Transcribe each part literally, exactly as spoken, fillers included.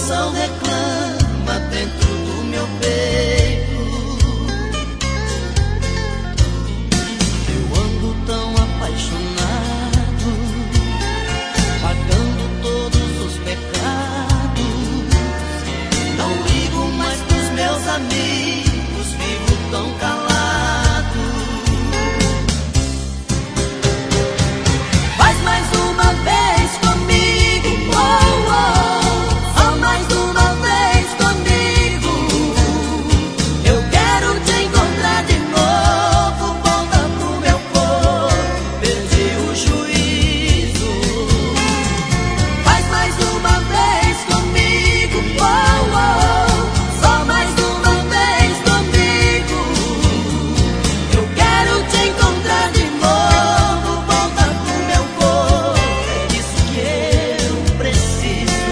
coração reclama dentro do meu peito. Eu ando tão apaixonado, pagando todos os pecados. Não ligo mais pros meus amigos, vivo tão calado. Faz mais uma vez comigo, oh, oh, só mais uma vez comigo. Eu quero te encontrar de novo, volta pro meu corpo, perdi o juízo. Faz mais uma vez comigo, oh, oh, só mais uma vez comigo. Eu quero te encontrar de novo, volta pro meu corpo, é isso que eu preciso.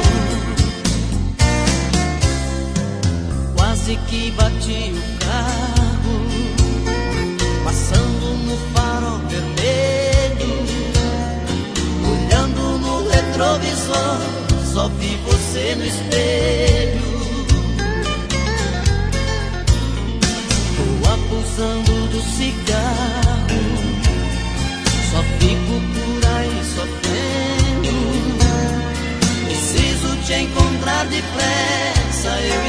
Quase que bati o carro, passando no farol vermelho. Olhando no retrovisor, só vi você no espelho. Tô abusando do cigarro, só fico por aí sofrendo. Preciso te encontrar depressa, eu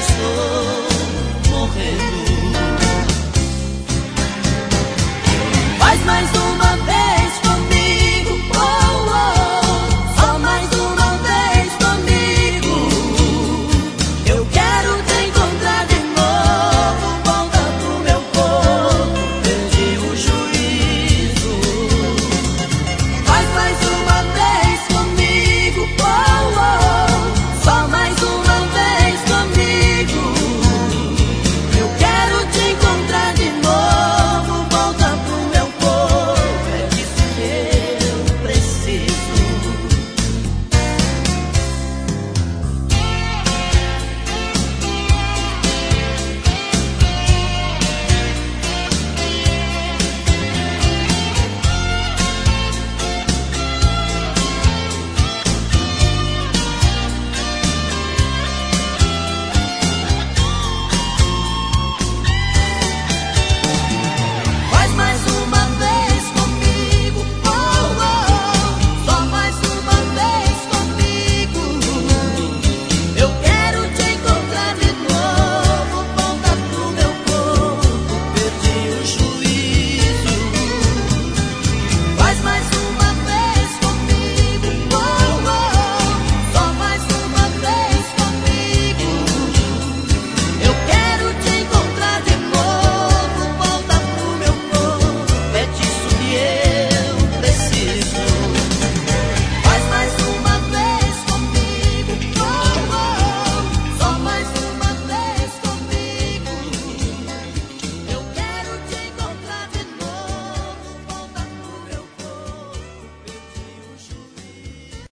estou morrendo. Faz mais um